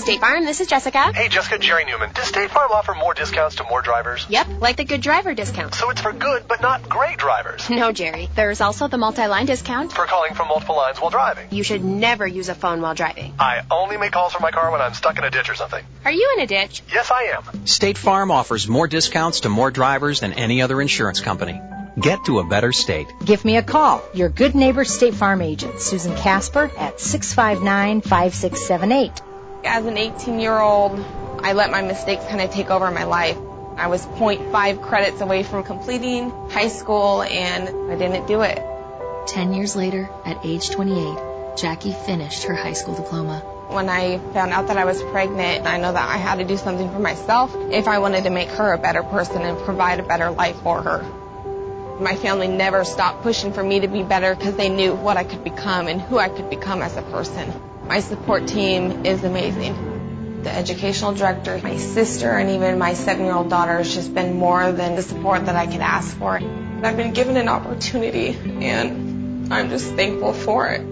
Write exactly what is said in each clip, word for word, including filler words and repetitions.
State Farm, this is Jessica. Hey, Jessica, Jerry Newman. Does State Farm offer more discounts to more drivers? Yep, like the good driver discount. So it's for good, but not great drivers. No, Jerry. There's also the multi-line discount. For calling from multiple lines while driving. You should never use a phone while driving. I only make calls from my car when I'm stuck in a ditch or something. Are you in a ditch? Yes, I am. State Farm offers more discounts to more drivers than any other insurance company. Get to a better state. Give me a call. Your good neighbor State Farm agent, Susan Casper, at six five nine, five six seven eight. As an eighteen-year-old, I let my mistakes kind of take over my life. I was zero point five credits away from completing high school, and I didn't do it. Ten years later, at age twenty-eight, Jackie finished her high school diploma. When I found out that I was pregnant, I know that I had to do something for myself if I wanted to make her a better person and provide a better life for her. My family never stopped pushing for me to be better because they knew what I could become and who I could become as a person. My support team is amazing. The educational director, my sister, and even my seven-year-old daughter has just been more than the support that I could ask for. I've been given an opportunity, and I'm just thankful for it.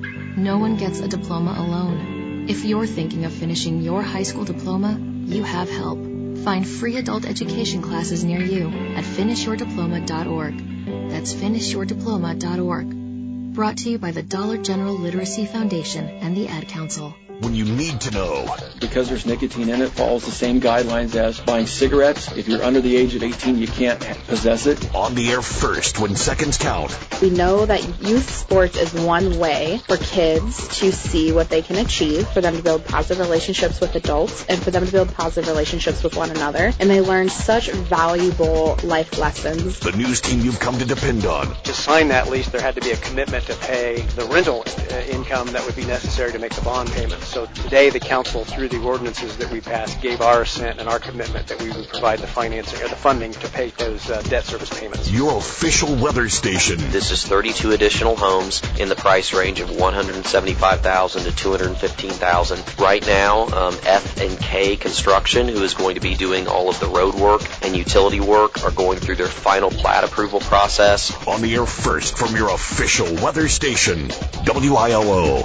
No one gets a diploma alone. If you're thinking of finishing your high school diploma, you have help. Find free adult education classes near you at finish your diploma dot org. That's finish your diploma dot org. Brought to you by the Dollar General Literacy Foundation and the Ad Council. When you need to know. Because there's nicotine in it, follows the same guidelines as buying cigarettes. If you're under the age of eighteen, you can't possess it. On the air first when seconds count. We know that youth sports is one way for kids to see what they can achieve, for them to build positive relationships with adults, and for them to build positive relationships with one another. And they learn such valuable life lessons. The news team you've come to depend on. To sign that lease, there had to be a commitment to pay the rental uh, income that would be necessary to make the bond payments. So today, the council, through the ordinances that we passed, gave our assent and our commitment that we would provide the financing or the funding to pay those uh, debt service payments. Your official weather station. This is thirty-two additional homes in the price range of one hundred seventy-five thousand dollars to two hundred fifteen thousand dollars. Right now, um, F and K Construction, who is going to be doing all of the road work and utility work, are going through their final plat approval process. On the air first from your official weather station, W I L O.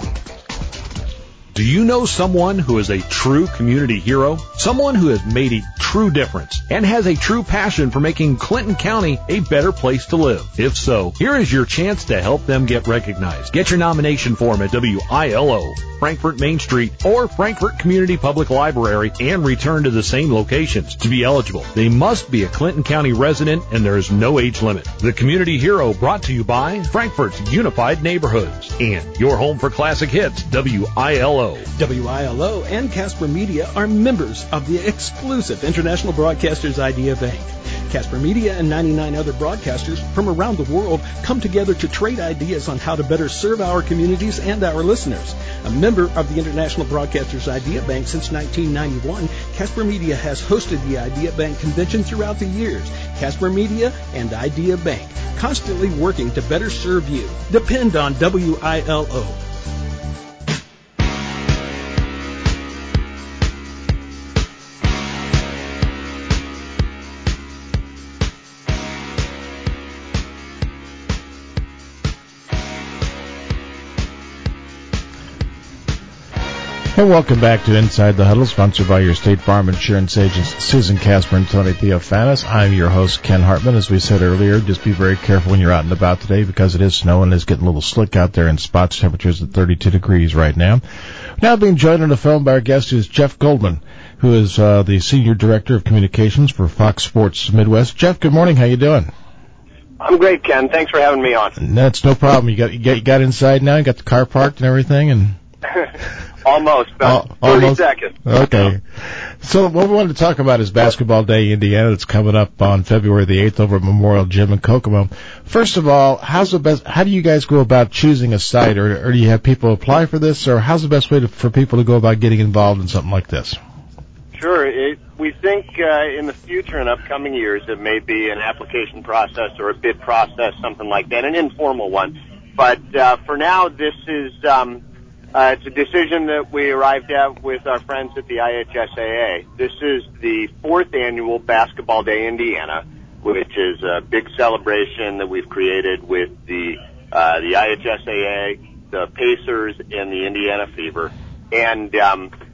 Do you know someone who is a true community hero? Someone who has made a true difference and has a true passion for making Clinton County a better place to live? If so, here is your chance to help them get recognized. Get your nomination form at W I L O, Frankfort Main Street, or Frankfort Community Public Library, and return to the same locations. To be eligible, they must be a Clinton County resident, and there is no age limit. The Community Hero, brought to you by Frankfort's Unified Neighborhoods and your home for classic hits, W I L O. W I L O and Casper Media are members of the exclusive International Broadcasters Idea Bank. Casper Media and ninety-nine other broadcasters from around the world come together to trade ideas on how to better serve our communities and our listeners. A member of the International Broadcasters Idea Bank since nineteen ninety-one, Casper Media has hosted the Idea Bank convention throughout the years. Casper Media and Idea Bank, constantly working to better serve you. Depend on W I L O. And welcome back to Inside the Huddle, sponsored by your State Farm Insurance agents, Susan Casper and Tony Theophanis. I'm your host, Ken Hartman. As we said earlier, just be very careful when you're out and about today because it is snowing. It's getting a little slick out there in spots. Temperatures at thirty-two degrees right now. Now being joined on the phone by our guest is Jeff Goldman, who is uh, the Senior Director of Communications for Fox Sports Midwest. Jeff, good morning. How you doing? I'm great, Ken. Thanks for having me on. That's no problem. You got you got, you got inside now? You got the car parked and everything? And Almost, about uh, thirty almost. seconds. Okay. So what we wanted to talk about is Basketball Day Indiana that's coming up on February the eighth over at Memorial Gym in Kokomo. First of all, how's the best, how do you guys go about choosing a site, or, or do you have people apply for this, or how's the best way to, for people to go about getting involved in something like this? Sure. It, we think uh, in the future, in upcoming years, it may be an application process or a bid process, something like that, an informal one. But uh, for now, this is um, uh, it's a decision that we arrived at with our friends at the I H S A A. This is the fourth annual Basketball Day Indiana, which is a big celebration that we've created with the uh, the I H S A A, the Pacers, and the Indiana Fever. And um,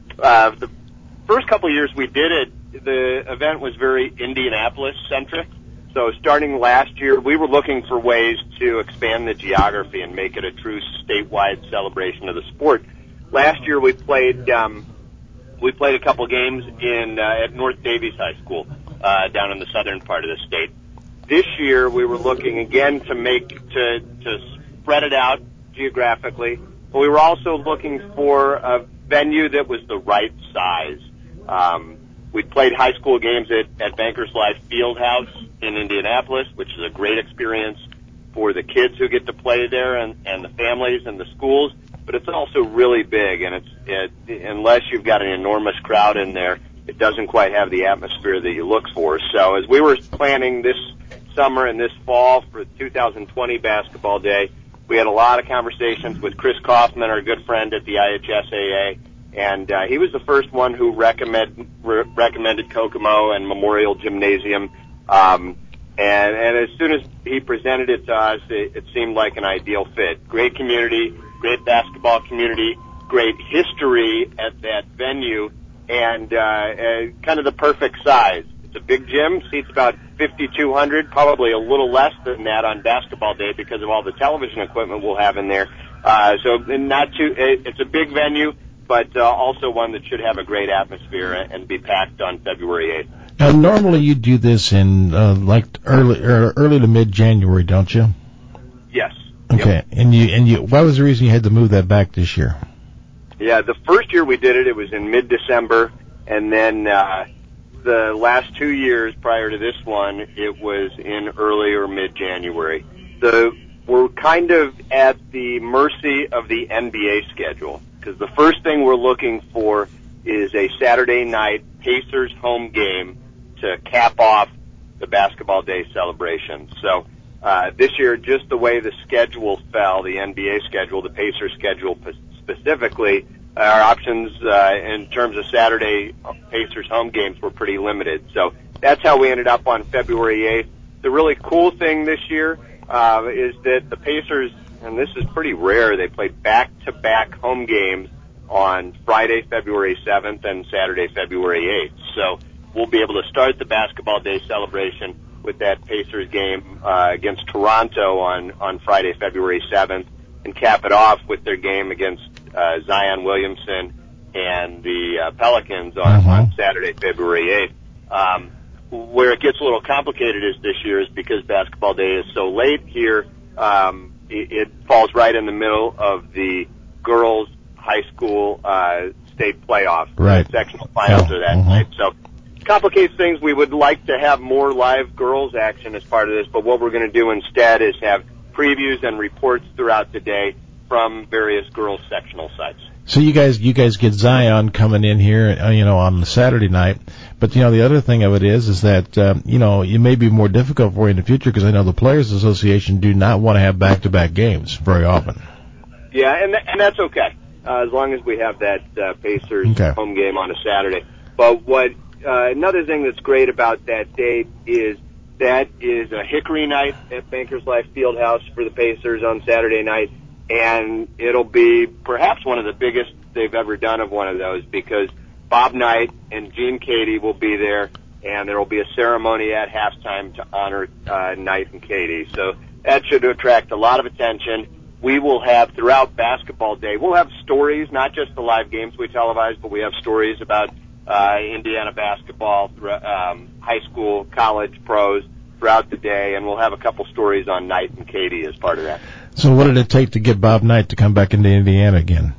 uh, the first couple of years we did it, the event was very Indianapolis-centric. So starting last year, we were looking for ways to expand the geography and make it a true statewide celebration of the sport. Last year we played um, we played a couple games in uh, at North Davies High School uh, down in the southern part of the state. This year we were looking again to make to to spread it out geographically, but we were also looking for a venue that was the right size. Um, we played high school games at, at Bankers Life Fieldhouse in Indianapolis, which is a great experience for the kids who get to play there and, and the families and the schools. But it's also really big, and it's it, unless you've got an enormous crowd in there, it doesn't quite have the atmosphere that you look for. So as we were planning this summer and this fall for two thousand twenty Basketball Day, we had a lot of conversations with Chris Kaufman, our good friend at the I H S A A, and uh, he was the first one who recommend, re- recommended Kokomo and Memorial Gymnasium. Um, and, and as soon as he presented it to us, it, it seemed like an ideal fit. Great community, great basketball community, great history at that venue, and uh, uh, kind of the perfect size. It's a big gym, seats about fifty-two hundred, probably a little less than that on Basketball Day because of all the television equipment we'll have in there. Uh, so not too, it's a big venue, but uh, also one that should have a great atmosphere and be packed on February eighth. Now, normally you do this in uh, like early er, early to mid January, don't you? Yes. Okay, yep. and you and you. What was the reason you had to move that back this year? Yeah, the first year we did it, it was in mid December, and then uh, the last two years prior to this one, it was in early or mid January. The we're kind of at the mercy of the N B A schedule because the first thing we're looking for is a Saturday night Pacers home game to cap off the Basketball Day celebration. So uh, this year, just the way the schedule fell, the N B A schedule, the Pacers schedule specifically, our options uh, in terms of Saturday Pacers home games were pretty limited. So that's how we ended up on February eighth. The really cool thing this year uh, is that the Pacers, and this is pretty rare, they played back-to-back home games on Friday, February seventh, and Saturday, February eighth. So we'll be able to start the Basketball Day celebration with that Pacers game uh, against Toronto on, on Friday, February seventh, and cap it off with their game against uh, Zion Williamson and the uh, Pelicans on, uh-huh. on Saturday, February eighth. Um, where it gets a little complicated is this year is because Basketball Day is so late here, um, it, it falls right in the middle of the girls' high school uh, state playoff. Right. Sectional finals yeah. are that uh-huh. night. So complicates things. We would like to have more live girls action as part of this, but what we're going to do instead is have previews and reports throughout the day from various girls sectional sites. So you guys, you guys get Zion coming in here, uh, you know, on the Saturday night. But you know, the other thing of it is, is that um, you know, it may be more difficult for you in the future because I know the Players Association do not want to have back-to-back games very often. Yeah, and th- and that's okay uh, as long as we have that uh, Pacers okay. home game on a Saturday. But what uh, another thing that's great about that date is that is a Hickory night at Bankers Life Fieldhouse for the Pacers on Saturday night. And it'll be perhaps one of the biggest they've ever done of one of those because Bob Knight and Gene Katie will be there, and there will be a ceremony at halftime to honor uh, Knight and Katie. So that should attract a lot of attention. We will have, throughout Basketball Day, we'll have stories, not just the live games we televise, but we have stories about uh, Indiana basketball, um, high school, college, pros throughout the day, and we'll have a couple stories on Knight and Katie as part of that. So what did it take to get Bob Knight to come back into Indiana again?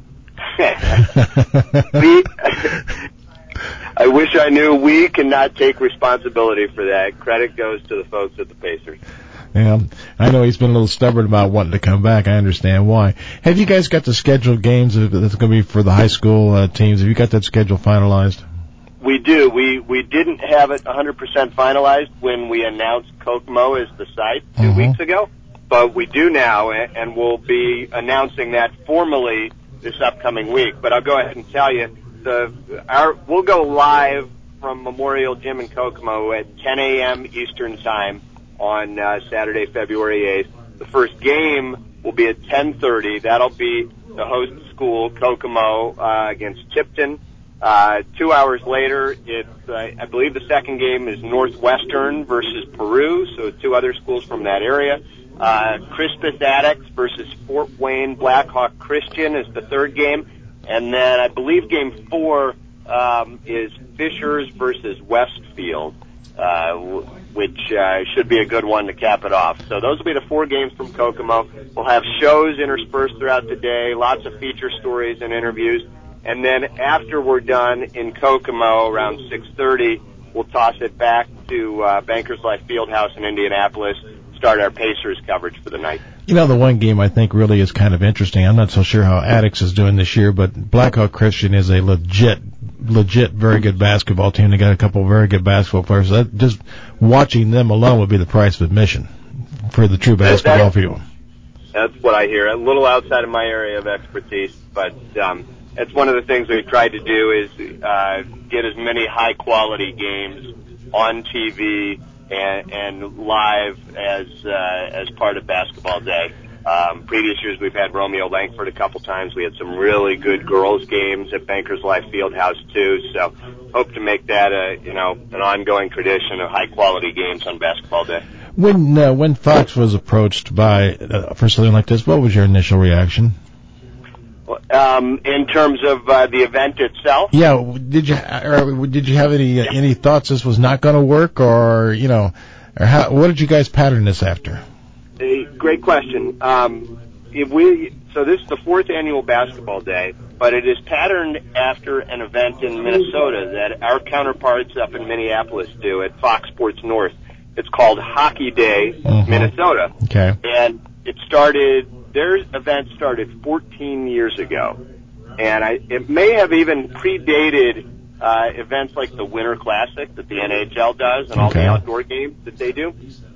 we, I wish I knew. We cannot take responsibility for that. Credit goes to the folks at the Pacers. Yeah, I know he's been a little stubborn about wanting to come back. I understand why. Have you guys got the scheduled games that's going to be for the high school uh, teams? Have you got that schedule finalized? We do. We we didn't have it one hundred percent finalized when we announced Kokomo as the site two mm-hmm. weeks ago. But we do now, and we'll be announcing that formally this upcoming week. But I'll go ahead and tell you, the our we'll go live from Memorial Gym in Kokomo at ten a.m. Eastern Time on uh, Saturday, February eighth. The first game will be at ten thirty. That'll be the host school, Kokomo, uh, against Tipton. Uh, two hours later, it's, uh, I believe the second game is Northwestern versus Peru, so two other schools from that area. Uh, Crispus Attucks versus Fort Wayne Blackhawk Christian is the third game. And then I believe game four um, is Fishers versus Westfield, uh, w- which uh, should be a good one to cap it off. So those will be the four games from Kokomo. We'll have shows interspersed throughout the day, lots of feature stories and interviews. And then after we're done in Kokomo around six thirty, we'll toss it back to uh, Bankers Life Fieldhouse in Indianapolis, start our Pacers coverage for the night. You know, the one game I think really is kind of interesting. I'm not so sure how Attucks is doing this year, but Blackhawk Christian is a legit, legit, very good basketball team. They got a couple of very good basketball players. That, just watching them alone would be the price of admission for the true basketball field. That's what I hear. A little outside of my area of expertise, but um, it's one of the things we've tried to do is uh, get as many high-quality games on T V and, and live as uh, as part of Basketball Day. Um, previous years we've had Romeo Langford a couple times. We had some really good girls games at Bankers Life Fieldhouse too. So hope to make that a you know an ongoing tradition of high-quality games on Basketball Day. When uh, when Fox was approached by uh, for something like this, what was your initial reaction? Um, in terms of uh, the event itself? Yeah, did you or did you have any uh, any thoughts this was not going to work, or you know, or how, what did you guys pattern this after? A great question. Um, if we so this is the fourth annual Basketball Day, but it is patterned after an event in Minnesota that our counterparts up in Minneapolis do at Fox Sports North. It's called Hockey Day, mm-hmm. Minnesota. Okay, and it started. Their event started fourteen years ago, and I, it may have even predated uh, events like the Winter Classic that the N H L does and all okay. the outdoor games that they do.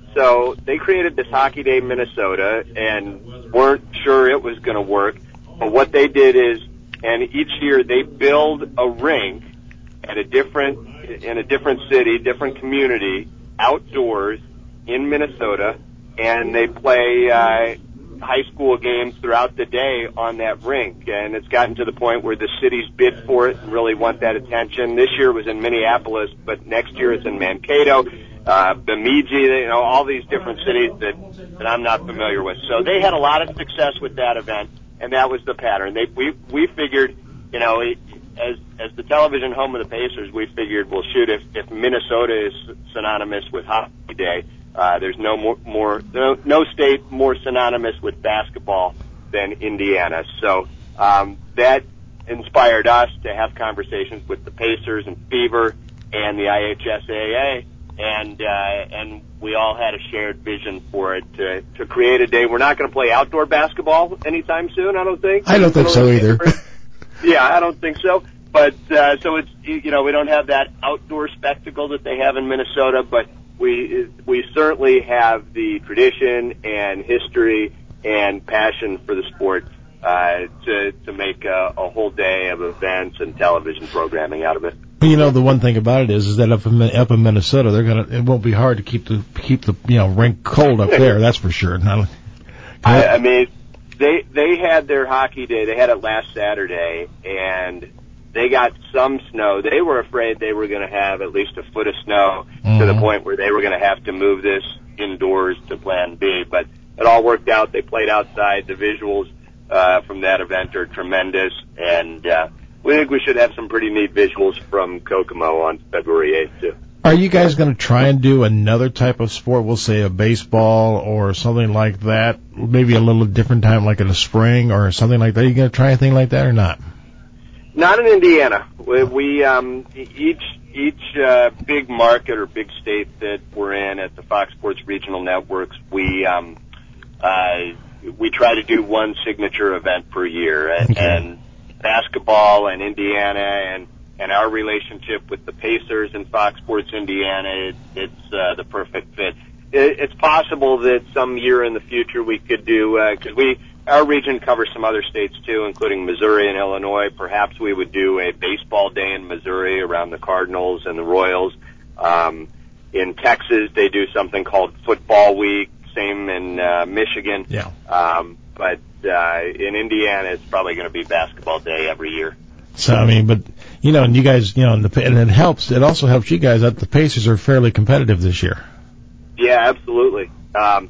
So they created this Hockey Day Minnesota and weren't sure it was going to work. But what they did is, and each year they build a rink at a different in a different city, different community, outdoors in Minnesota, and they play. Uh, high school games throughout the day on that rink, and it's gotten to the point where the cities bid for it and really want that attention. This year it was in Minneapolis, but next year it's in Mankato, uh, Bemidji, you know, all these different cities that, that I'm not familiar with. So they had a lot of success with that event, and that was the pattern. They, we, we figured, you know, as, as the television home of the Pacers, we figured, well, shoot, if, if Minnesota is synonymous with Hockey Day, Uh, there's no more, more no, no state more synonymous with basketball than Indiana. So um, that inspired us to have conversations with the Pacers and Fever and the I H S A A, and uh, and we all had a shared vision for it to to create a day. We're not going to play outdoor basketball anytime soon, I don't think. I don't think so either. Yeah, I don't think so. But uh, so it's you know we don't have that outdoor spectacle that they have in Minnesota, but we we certainly have the tradition and history and passion for the sport uh, to to make a, a whole day of events and television programming out of it. You know, the one thing about it is, is that up in up in Minnesota, they're gonna it won't be hard to keep the keep the you know rink cold up there. That's for sure. Not, I, I mean, they they had their hockey day. They had it last Saturday, and they got some snow. They were afraid they were going to have at least a foot of snow mm-hmm. to the point where they were going to have to move this indoors to Plan B. But it all worked out. They played outside. The visuals uh, from that event are tremendous, and uh, we think we should have some pretty neat visuals from Kokomo on February eighth, too. Are you guys going to try and do another type of sport? We'll say a baseball or something like that, maybe a little different time, like in the spring or something like that. Are you going to try anything like that or not? Not in Indiana. We, we um, each each uh, big market or big state that we're in at the Fox Sports Regional Networks, we um, uh, we try to do one signature event per year, okay. and basketball and Indiana and and our relationship with the Pacers and Fox Sports Indiana, it, it's uh, the perfect fit. It, it's possible that some year in the future we could do because uh, we. Our region covers some other states, too, including Missouri and Illinois. Perhaps we would do a baseball day in Missouri around the Cardinals and the Royals. Um, in Texas, they do something called Football Week, same in uh, Michigan. Yeah. Um, but uh, in Indiana, it's probably going to be basketball day every year. So, I mean, but You know, and you guys, you know, and, the, and it helps. It also helps you guys that the Pacers are fairly competitive this year. Yeah, absolutely. Um,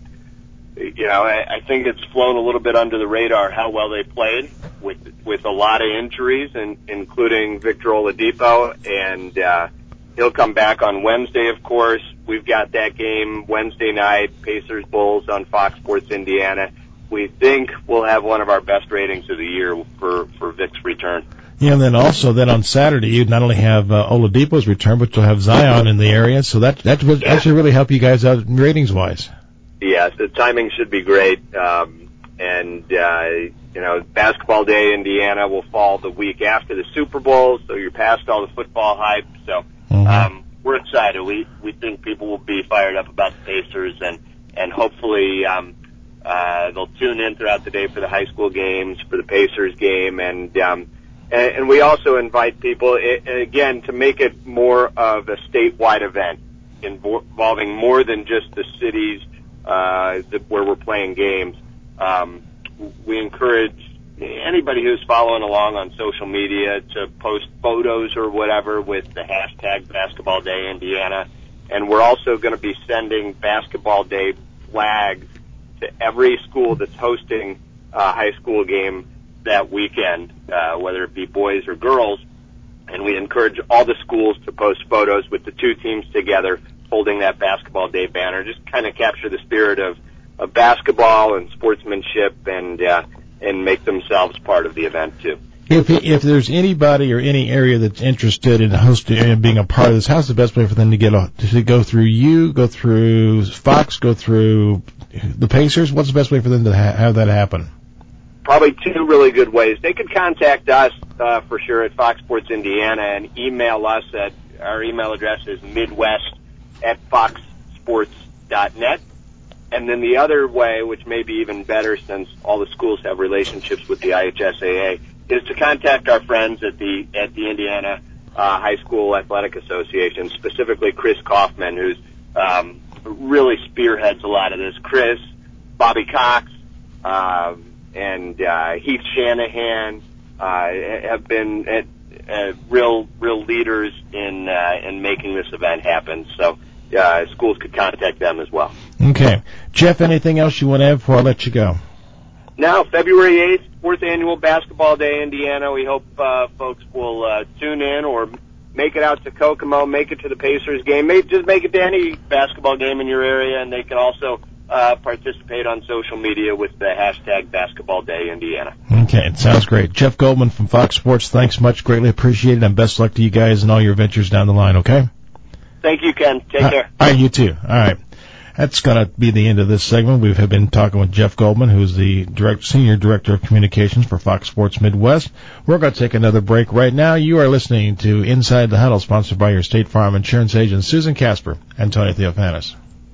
you know, I, I think it's flown a little bit under the radar how well they played with with a lot of injuries, and including Victor Oladipo, and uh, he'll come back on Wednesday, of course. We've got that game Wednesday night, Pacers Bulls on Fox Sports Indiana. We think we'll have one of our best ratings of the year for, for Vic's return. Yeah, and then also then on Saturday you not only have uh, Oladipo's return, but you'll have Zion in the area, so that that would yeah. actually really help you guys out ratings wise. Yes, the timing should be great, um, and uh, you know, Basketball Day Indiana will fall the week after the Super Bowl, so you're past all the football hype. So mm-hmm. um, we're excited. We we think people will be fired up about the Pacers, and and hopefully. Um, Uh, they'll tune in throughout the day for the high school games, for the Pacers game, and um, and, and we also invite people, it, again, to make it more of a statewide event involving more than just the cities uh, that, where we're playing games. Um, we encourage anybody who's following along on social media to post photos or whatever with the hashtag Basketball Day Indiana, and we're also going to be sending Basketball Day flags to every school that's hosting a high school game that weekend, uh, whether it be boys or girls. And we encourage all the schools to post photos with the two teams together holding that Basketball Day banner, just kind of capture the spirit of, of basketball and sportsmanship, and uh, and make themselves part of the event too. If if there's anybody or any area that's interested in hosting and being a part of this, how's the best way for them to get on? To go through you, go through Fox, go through the Pacers? What's the best way for them to ha- have that happen? Probably two really good ways. They could contact us uh, for sure at Fox Sports Indiana and email us at our email address is midwest at fox sports dot net. And then the other way, which may be even better since all the schools have relationships with the I H S A A, is to contact our friends at the at the Indiana uh, High School Athletic Association, specifically Chris Kaufman, who's um, really spearheads a lot of this. Chris, Bobby Cox, uh, and uh, Heath Shanahan uh, have been at, uh, real real leaders in uh, in making this event happen. So uh, schools could contact them as well. Okay. Jeff, anything else you want to add before I let you go? Now, February eighth, fourth Annual Basketball Day Indiana. We hope uh, folks will uh, tune in or make it out to Kokomo, make it to the Pacers game. Make, just make it to any basketball game in your area, and they can also uh, participate on social media with the hashtag Basketball Day Indiana. Okay, it sounds great. Jeff Goldman from Fox Sports, thanks much. Greatly appreciated, and best luck to you guys and all your ventures down the line, okay? Thank you, Ken. Take uh, care. All right, you too. All right. That's going to be the end of this segment. We have been talking with Jeff Goldman, who's the direct, Senior Director of Communications for Fox Sports Midwest. We're going to take another break right now. You are listening to Inside the Huddle, sponsored by your State Farm insurance agent, Susan Casper and Tony Theophanis.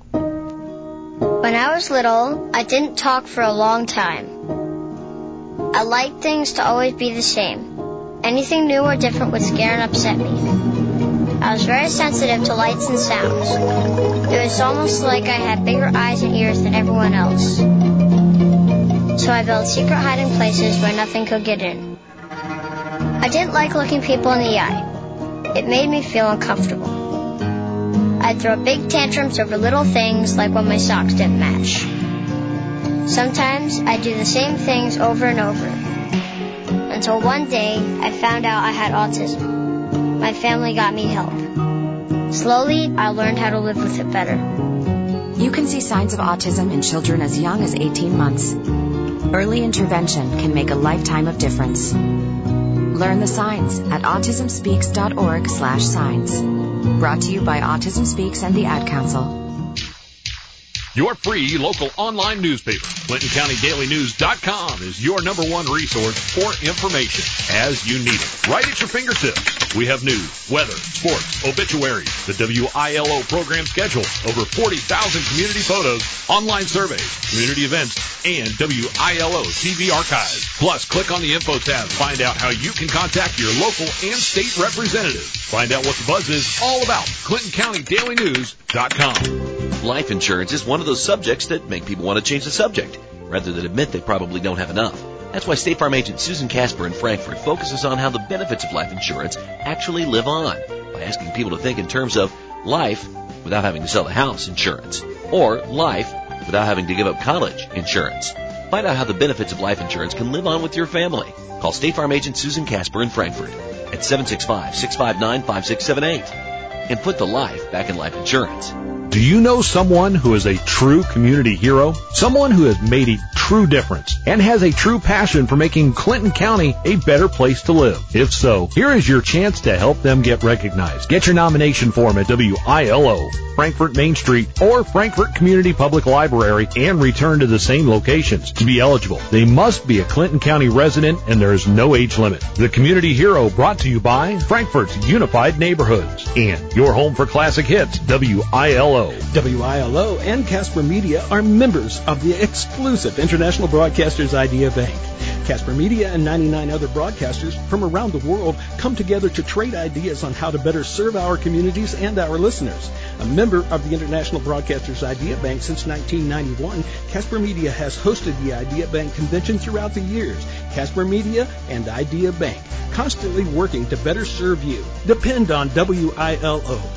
When I was little, I didn't talk for a long time. I liked things to always be the same. Anything new or different would scare and upset me. I was very sensitive to lights and sounds. It was almost like I had bigger eyes and ears than everyone else. So I built secret hiding places where nothing could get in. I didn't like looking people in the eye. It made me feel uncomfortable. I'd throw big tantrums over little things like when my socks didn't match. Sometimes I'd do the same things over and over. Until one day I found out I had autism. My family got me help. Slowly, I learned how to live with it better. You can see signs of autism in children as young as eighteen months. Early intervention can make a lifetime of difference. Learn the signs at autism speaks dot org slash signs. Brought to you by Autism Speaks and the Ad Council. Your free local online newspaper, Clinton County Daily News dot com, is your number one resource for information as you need it. Right at your fingertips. We have news, weather, sports, obituaries, the W I L O program schedule, over forty thousand community photos, online surveys, community events, and W I L O T V archives. Plus, click on the info tab to find out how you can contact your local and state representatives. Find out what the buzz is all about. Clinton County Daily News dot com. Life insurance is one of those subjects that make people want to change the subject, rather than admit they probably don't have enough. That's why State Farm agent Susan Casper in Frankfort focuses on how the benefits of life insurance actually live on by asking people to think in terms of life without having to sell the house insurance, or life without having to give up college insurance. Find out how the benefits of life insurance can live on with your family. Call State Farm agent Susan Casper in Frankfort at seven six five, six five nine, five six seven eight and put the life back in life insurance. Do you know someone who is a true community hero? Someone who has made a true difference and has a true passion for making Clinton County a better place to live? If so, here is your chance to help them get recognized. Get your nomination form at W I L O, Frankfort Main Street, or Frankfort Community Public Library and return to the same locations. To be eligible, they must be a Clinton County resident and there is no age limit. The Community Hero brought to you by Frankfort's Unified Neighborhoods and your home for classic hits, W I L O. W I L O and Casper Media are members of the exclusive International Broadcasters Idea Bank. Casper Media and ninety-nine other broadcasters from around the world come together to trade ideas on how to better serve our communities and our listeners. A member of the International Broadcasters Idea Bank since nineteen ninety-one, Casper Media has hosted the Idea Bank convention throughout the years. Casper Media and Idea Bank, constantly working to better serve you. Depend on W I L O.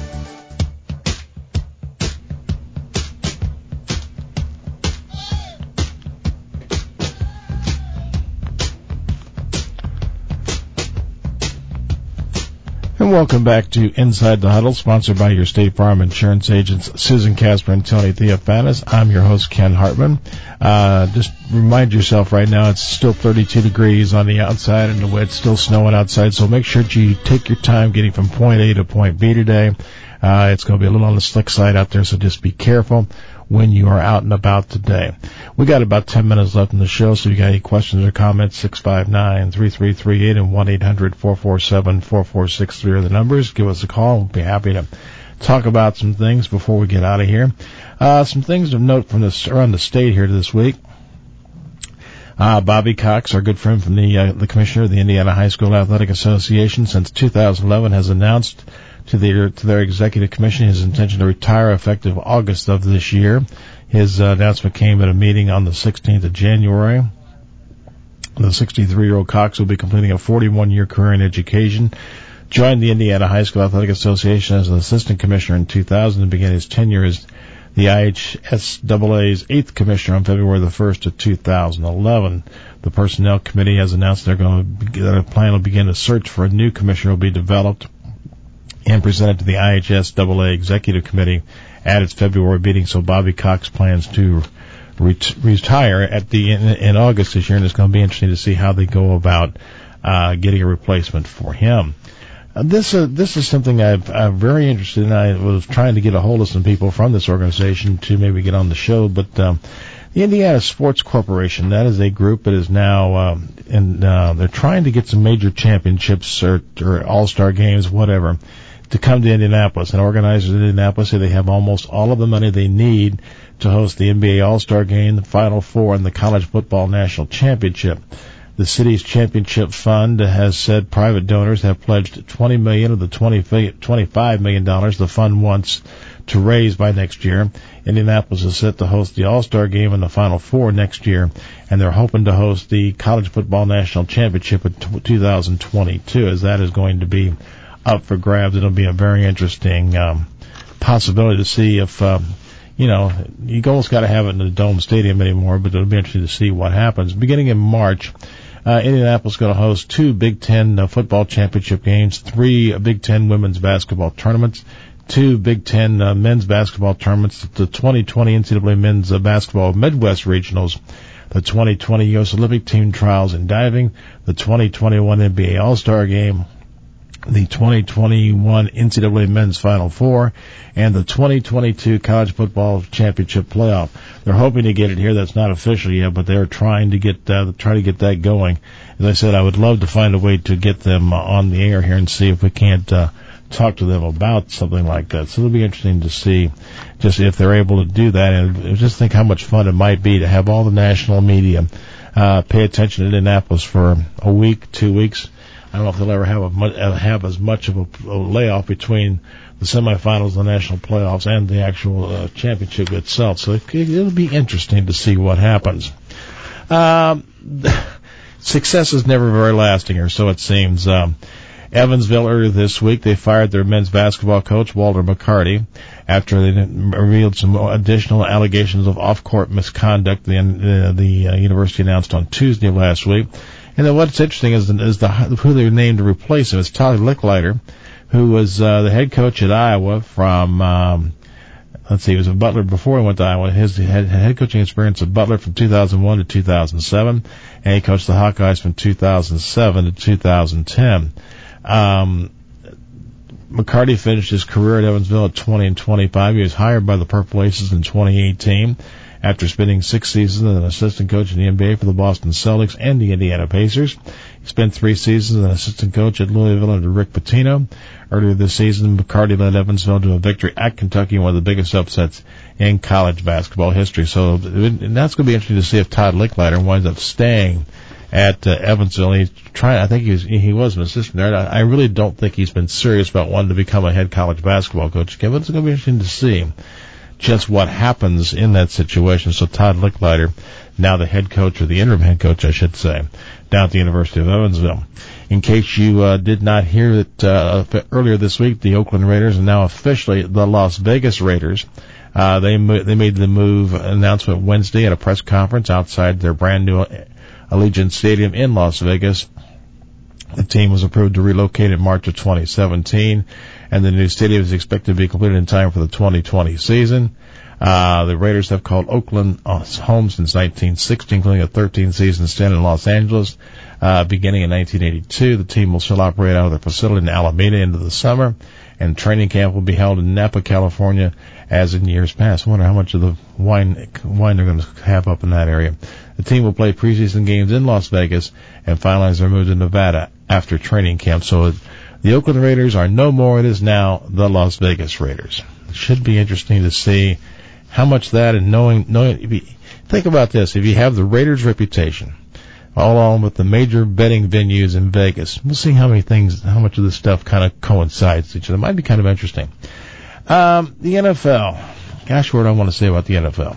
And welcome back to Inside the Huddle, sponsored by your State Farm insurance agents, Susan Casper and Tony Theophanis. I'm your host, Ken Hartman. Uh, just remind yourself right now it's still thirty-two degrees on the outside and it's still snowing outside, so make sure that you take your time getting from point A to point B today. Uh, it's going to be a little on the slick side out there, so just be careful when you are out and about today. We got about ten minutes left in the show, so if you got any questions or comments, six five nine, three three three eight and one eight hundred, four four seven, four four six three are the numbers. Give us a call. We'll be happy to talk about some things before we get out of here. Uh, some things of note from this, around the state here this week. Uh, Bobby Cox, our good friend from the, uh, the commissioner of the Indiana High School Athletic Association since two thousand eleven, has announced to their, to their executive commission his intention to retire effective August of this year. His uh, announcement came at a meeting on the sixteenth of January. The sixty-three-year-old Cox will be completing a forty-one year career in education. Joined the Indiana High School Athletic Association as an assistant commissioner in two thousand and began his tenure as the I H S A A's eighth commissioner on February the first of two thousand eleven. The Personnel Committee has announced they're going to, that a plan will begin a search for a new commissioner will be developed and presented to the I H S A A Executive Committee at its February meeting. So Bobby Cox plans to ret- retire at the in, in August this year, and it's going to be interesting to see how they go about uh, getting a replacement for him. Uh, this uh, this is something I've, I'm very interested in. I was trying to get a hold of some people from this organization to maybe get on the show, but um, the Indiana Sports Corporation, that is a group that is now, um, and uh, they're trying to get some major championships or, or all-star games, whatever, to come to Indianapolis. And organizers in Indianapolis say they have almost all of the money they need to host the N B A All-Star Game, the Final Four, and the College Football National Championship. The city's championship fund has said private donors have pledged twenty million dollars of the twenty, twenty-five million dollars the fund wants to raise by next year. Indianapolis is set to host the All-Star Game and the Final Four next year, and they're hoping to host the College Football National Championship in two thousand twenty-two, as that is going to be up for grabs. It'll be a very interesting um, possibility to see if, um, you know, you almost got to have it in the Dome Stadium anymore, but it'll be interesting to see what happens. Beginning in March, uh, Indianapolis is going to host two Big Ten uh, football championship games, three uh, Big Ten women's basketball tournaments, two Big Ten uh, men's basketball tournaments, the twenty twenty N C double A men's uh, basketball Midwest regionals, the twenty twenty U S Olympic team trials in diving, the twenty twenty-one N B A All-Star Game, the twenty twenty-one N C double A Men's Final Four, and the twenty twenty-two College Football Championship Playoff. They're hoping to get it here. That's not official yet, but they're trying to get uh, try to get that going. As I said, I would love to find a way to get them uh, on the air here and see if we can't uh, talk to them about something like that. So it'll be interesting to see just if they're able to do that, and just think how much fun it might be to have all the national media uh, pay attention to Indianapolis for a week, two weeks. I don't know if they'll ever have a, have as much of a, a layoff between the semifinals, the national playoffs, and the actual uh, championship itself. So it, it'll be interesting to see what happens. Um, success is never very lasting, or so it seems. Um, Evansville earlier this week, they fired their men's basketball coach, Walter McCarty, after they revealed some additional allegations of off-court misconduct, the, uh, the uh, university announced on Tuesday of last week. And then what's interesting is, is the, who they named to replace him is Todd Licklider, who was uh, the head coach at Iowa from, um, let's see, he was a Butler before he went to Iowa. His head, head coaching experience at Butler from two thousand one to two thousand seven, and he coached the Hawkeyes from two thousand seven to two thousand ten. Um, McCarty finished his career at Evansville at twenty and twenty-five. He was hired by the Purple Aces in twenty eighteen after spending six seasons as an assistant coach in the N B A for the Boston Celtics and the Indiana Pacers. He spent three seasons as an assistant coach at Louisville under Rick Pitino. Earlier this season, McCarty led Evansville to a victory at Kentucky, one of the biggest upsets in college basketball history. So and that's going to be interesting to see if Todd Licklider winds up staying at uh, Evansville. He's trying. I think he was, he was an assistant there. I, I really don't think he's been serious about wanting to become a head college basketball coach. But it's going to be interesting to see just what happens in that situation. So Todd Licklider, now the head coach, or the interim head coach, I should say, down at the University of Evansville. In case you uh, did not hear it uh, earlier this week, the Oakland Raiders are now officially the Las Vegas Raiders. Uh, they mo- they made the move announcement Wednesday at a press conference outside their brand new Allegiant Stadium in Las Vegas. The team was approved to relocate in March of twenty seventeen, and the new stadium is expected to be completed in time for the twenty twenty season. Uh, the Raiders have called Oakland uh, home since nineteen sixty, including a thirteen season stint in Los Angeles. Uh, beginning in nineteen eighty-two, the team will still operate out of their facility in Alameda into the summer, and training camp will be held in Napa, California, as in years past. I wonder how much of the wine wine they're going to have up in that area. The team will play preseason games in Las Vegas and finalize their move to Nevada after training camp. So the Oakland Raiders are no more. It is now the Las Vegas Raiders. It should be interesting to see how much that, and knowing, knowing, if you, think about this, if you have the Raiders' reputation, all along with the major betting venues in Vegas, we'll see how many things, how much of this stuff kind of coincides with each other. It might be kind of interesting. Um, the N F L. Gosh, what do I want to say about the N F L?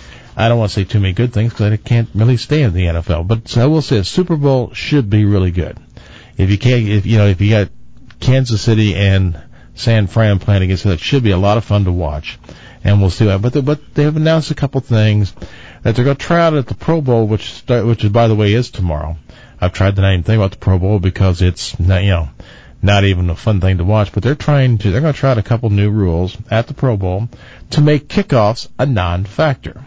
I don't want to say too many good things because I can't really stay in the N F L, but I will say a Super Bowl should be really good. If you can't, if you know, if you got Kansas City and San Fran playing against it, it should be a lot of fun to watch, and we'll see that. But they, but they have announced a couple things that they're going to try out at the Pro Bowl, which start, which is, by the way, is tomorrow. I've tried to not even think about the Pro Bowl because it's not, you know, not even a fun thing to watch. But they're trying to, they're going to try out a couple new rules at the Pro Bowl to make kickoffs a non-factor.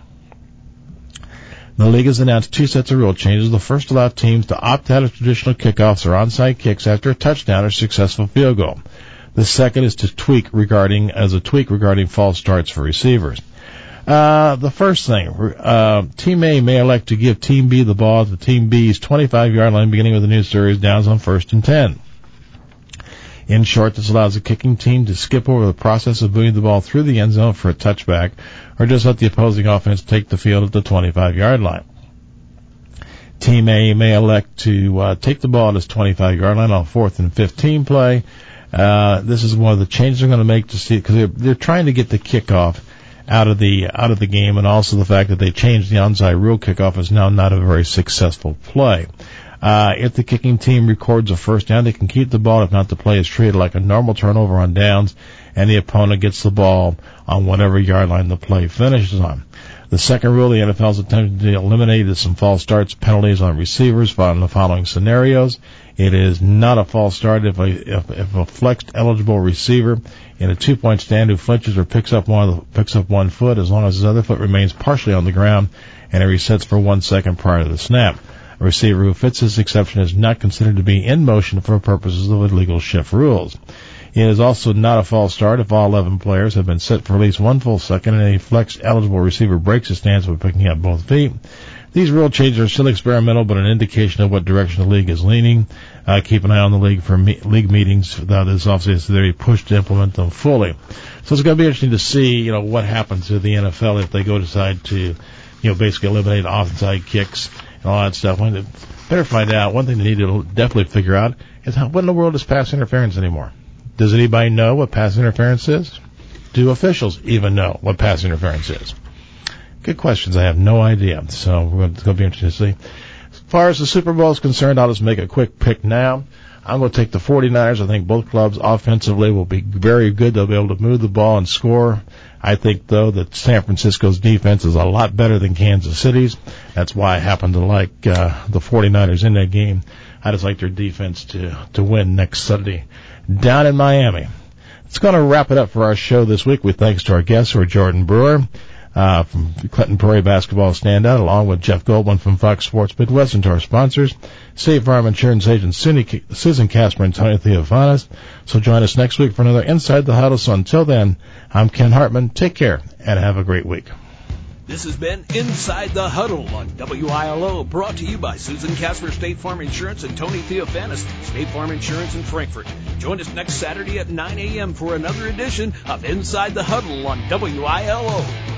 The league has announced two sets of rule changes. The first allows teams to opt out of traditional kickoffs or onside kicks after a touchdown or successful field goal. The second is to tweak regarding, as a tweak regarding false starts for receivers. Uh, the first thing, uh, Team A may elect to give Team B the ball at the Team B's twenty-five yard line beginning with the new series downs on first and ten. In short, this allows the kicking team to skip over the process of moving the ball through the end zone for a touchback, or just let the opposing offense take the field at the twenty-five yard line. Team A may elect to uh, take the ball at its twenty-five yard line on fourth and fifteen play. Uh, this is one of the changes they're going to make to see, because they're, they're trying to get the kickoff out of the out of the game, and also the fact that they changed the onside rule. Kickoff is now not a very successful play. Uh, if the kicking team records a first down, they can keep the ball. If not, the play is treated like a normal turnover on downs, and the opponent gets the ball on whatever yard line the play finishes on. The second rule the N F L is attempting to eliminate is some false starts penalties on receivers found in the following scenarios. It is not a false start if a, if, if a flexed eligible receiver in a two-point stand who flinches or picks up one picks up one foot, as long as his other foot remains partially on the ground and it resets for one second prior to the snap. A receiver who fits this exception is not considered to be in motion for purposes of illegal shift rules. It is also not a false start if all eleven players have been set for at least one full second and a flexed eligible receiver breaks his stance by picking up both feet. These rule changes are still experimental, but an indication of what direction the league is leaning. Uh, keep an eye on the league for me- league meetings. That is obviously they're pushed to implement them fully. So it's going to be interesting to see, you know, what happens to the N F L if they go decide to, you know, basically eliminate offside kicks and all that stuff. When they better find out. One thing they need to definitely figure out is how, what in the world is pass interference anymore? Does anybody know what pass interference is? Do officials even know what pass interference is? Good questions. I have no idea. So we're going to be interested to see. As far as the Super Bowl is concerned, I'll just make a quick pick now. I'm going to take the 49ers. I think both clubs offensively will be very good. They'll be able to move the ball and score. I think, though, that San Francisco's defense is a lot better than Kansas City's. That's why I happen to like uh, the 49ers in that game. I just like their defense to, to win next Sunday down in Miami. It's going to wrap it up for our show this week with thanks to our guests who are Jordan Brewer, Uh, from Clinton Prairie Basketball Standout, along with Jeff Goldman from Fox Sports Midwest, and to our sponsors, State Farm Insurance agents Susan Casper and Tony Theophanis. So join us next week for another Inside the Huddle. So until then, I'm Ken Hartman. Take care and have a great week. This has been Inside the Huddle on W I L O, brought to you by Susan Casper, State Farm Insurance, and Tony Theophanis, State Farm Insurance in Frankfort. Join us next Saturday at nine a.m. for another edition of Inside the Huddle on W I L O.